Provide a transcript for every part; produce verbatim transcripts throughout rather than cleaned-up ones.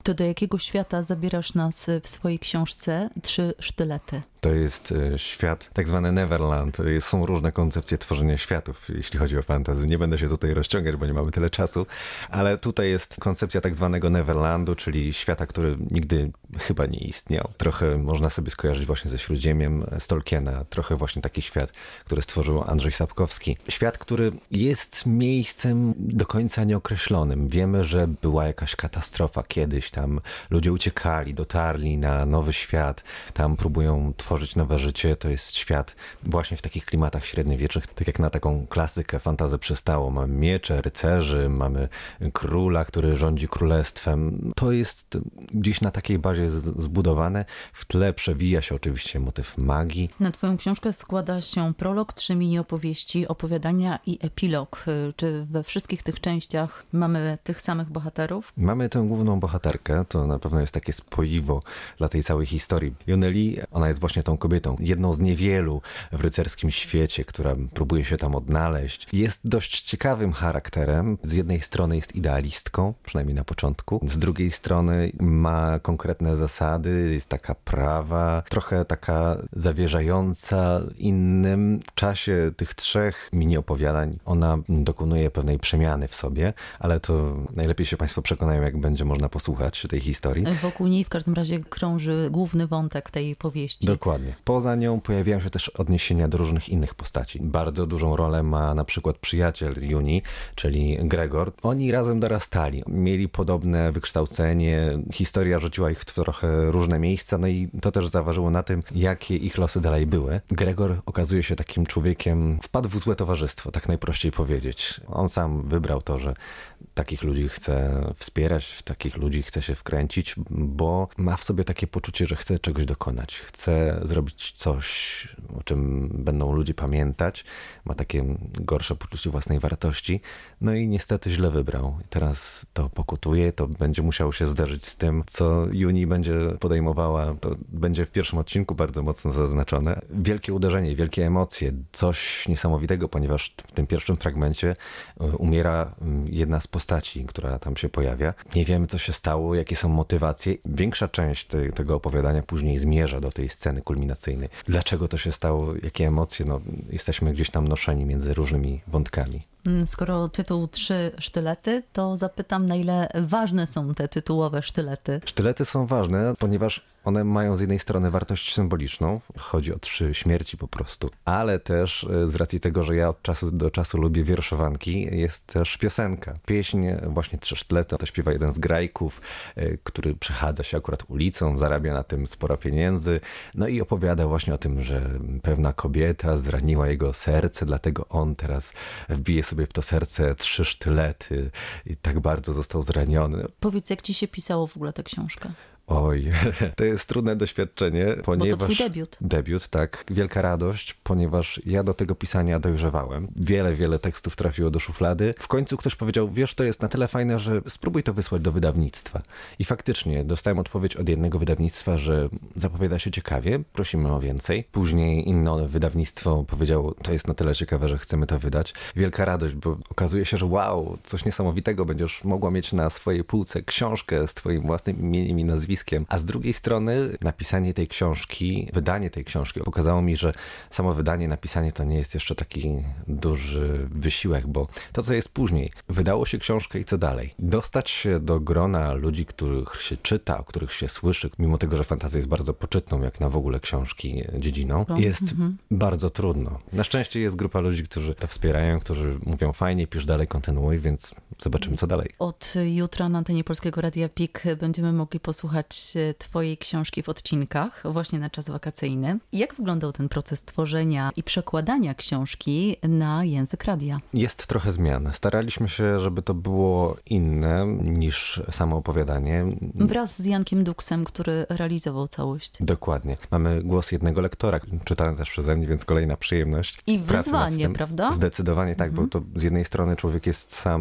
To do jakiego świata zabierasz nas w swojej książce Trzy sztylety? To jest świat tak zwany Neverland. Są różne koncepcje tworzenia światów, jeśli chodzi o fantasy. Nie będę się tutaj rozciągać, bo nie mamy tyle czasu, ale tutaj jest koncepcja tak zwanego Neverlandu, czyli świata, który nigdy chyba nie istniał. Trochę można sobie skojarzyć właśnie ze Śródziemiem z Tolkiena. Trochę właśnie taki świat, który stworzył Andrzej Sapkowski. Świat, który jest miejscem do końca nieokreślonym. Wiemy, że była jakaś katastrofa kiedyś. Tam ludzie uciekali, dotarli na nowy świat. Tam próbują tworzyć nowe życie. To jest świat właśnie w takich klimatach średniowiecznych, tak jak na taką klasykę fantazję przystało. Mamy miecze, rycerzy, mamy króla, który rządzi królestwem. To jest gdzieś na takiej bazie zbudowane. W tle przewija się oczywiście motyw magii. Na twoją książkę składa się prolog, trzy mini opowieści, opowiadania i epilog. Czy we wszystkich tych częściach mamy tych samych bohaterów? Mamy tę główną bohaterkę. To na pewno jest takie spoiwo dla tej całej historii. Yoneli, ona jest właśnie tą kobietą, jedną z niewielu w rycerskim świecie, która próbuje się tam odnaleźć. Jest dość ciekawym charakterem. Z jednej strony jest idealistką, przynajmniej na początku. Z drugiej strony ma konkretne zasady, jest taka prawa, trochę taka zawierzająca innym. W czasie tych trzech mini opowiadań ona dokonuje pewnej przemiany w sobie, ale to najlepiej się Państwo przekonają, jak będzie można posłuchać tej historii. Wokół niej w każdym razie krąży główny wątek tej powieści. Dokładnie. Poza nią pojawiają się też odniesienia do różnych innych postaci. Bardzo dużą rolę ma na przykład przyjaciel Juni, czyli Gregor. Oni razem dorastali, mieli podobne wykształcenie, historia rzuciła ich w trochę różne miejsca, no i to też zaważyło na tym, jakie ich losy dalej były. Gregor okazuje się takim człowiekiem, wpadł w złe towarzystwo, tak najprościej powiedzieć. On sam wybrał to, że takich ludzi chce wspierać, w takich ludzi chce się wkręcić, bo ma w sobie takie poczucie, że chce czegoś dokonać, chce zrobić coś, o czym będą ludzie pamiętać, ma takie gorsze poczucie własnej wartości, no i niestety źle wybrał. Teraz to pokutuje, to będzie musiało się zderzyć z tym, co Juni będzie podejmowała, to będzie w pierwszym odcinku bardzo mocno zaznaczone. Wielkie uderzenie, wielkie emocje, coś niesamowitego, ponieważ w tym pierwszym fragmencie umiera jedna z postaci, która tam się pojawia. Nie wiemy, co się stało, jakie są motywacje. Większa część te, tego opowiadania później zmierza do tej sceny kulminacyjnej. Dlaczego to się stało, jakie emocje, no jesteśmy gdzieś tam noszeni między różnymi wątkami. Skoro tytuł Trzy sztylety, to zapytam, na ile ważne są te tytułowe sztylety? Sztylety są ważne, ponieważ one mają z jednej strony wartość symboliczną, chodzi o trzy śmierci po prostu, ale też z racji tego, że ja od czasu do czasu lubię wierszowanki, jest też piosenka. Pieśń właśnie Trzy sztylety, to śpiewa jeden z grajków, który przechadza się akurat ulicą, zarabia na tym sporo pieniędzy, no i opowiada właśnie o tym, że pewna kobieta zraniła jego serce, dlatego on teraz wbije sobie w to serce trzy sztylety i tak bardzo został zraniony. Powiedz, jak ci się pisało w ogóle tę książkę? Oj, to jest trudne doświadczenie, ponieważ... Bo to twój debiut. Debiut, tak. Wielka radość, ponieważ ja do tego pisania dojrzewałem. Wiele, wiele tekstów trafiło do szuflady. W końcu ktoś powiedział, wiesz, to jest na tyle fajne, że spróbuj to wysłać do wydawnictwa. I faktycznie dostałem odpowiedź od jednego wydawnictwa, że zapowiada się ciekawie, prosimy o więcej. Później inne wydawnictwo powiedziało, to jest na tyle ciekawe, że chcemy to wydać. Wielka radość, bo okazuje się, że wow, coś niesamowitego, będziesz mogła mieć na swojej półce książkę z twoim własnym imieniem i nazwiskiem. A z drugiej strony napisanie tej książki, wydanie tej książki pokazało mi, że samo wydanie, napisanie to nie jest jeszcze taki duży wysiłek, bo to, co jest później, wydało się książkę i co dalej? Dostać się do grona ludzi, których się czyta, o których się słyszy, mimo tego, że fantazja jest bardzo poczytną, jak na w ogóle książki dziedziną, jest mhm. bardzo trudno. Na szczęście jest grupa ludzi, którzy to wspierają, którzy mówią fajnie, pisz dalej, kontynuuj, więc zobaczymy, co dalej. Od jutra na antenie Polskiego Radia P I K będziemy mogli posłuchać twojej książki w odcinkach, właśnie na czas wakacyjny. Jak wyglądał ten proces tworzenia i przekładania książki na język radia? Jest trochę zmian. Staraliśmy się, żeby to było inne niż samo opowiadanie. Wraz z Jankiem Duksem, który realizował całość. Dokładnie. Mamy głos jednego lektora, czytany też przeze mnie, więc kolejna przyjemność. I wyzwanie, prawda? Zdecydowanie tak, mhm. bo to z jednej strony człowiek jest sam lektorem,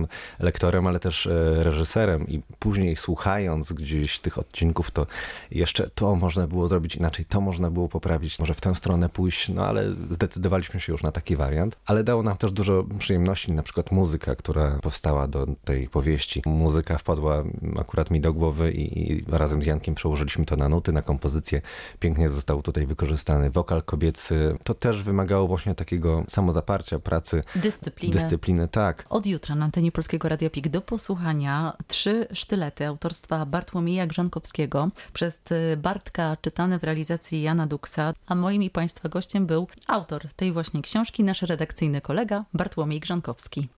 lektorem, ale też e, reżyserem i później słuchając gdzieś tych odcinków, to jeszcze to można było zrobić inaczej, to można było poprawić, może w tę stronę pójść, no ale zdecydowaliśmy się już na taki wariant. Ale dało nam też dużo przyjemności, na przykład muzyka, która powstała do tej powieści. Muzyka wpadła akurat mi do głowy i, i razem z Jankiem przełożyliśmy to na nuty, na kompozycję. Pięknie został tutaj wykorzystany wokal kobiecy. To też wymagało właśnie takiego samozaparcia, pracy. Dyscypliny. Dyscypliny, tak. Od jutra na antenie Polskiego Radia Pik do posłuchania trzy sztylety autorstwa Bartłomieja Grzonkowskiego przez Bartka, czytane w realizacji Jana Duksa, a moim i Państwa gościem był autor tej właśnie książki, nasz redakcyjny kolega Bartłomiej Grzonkowski.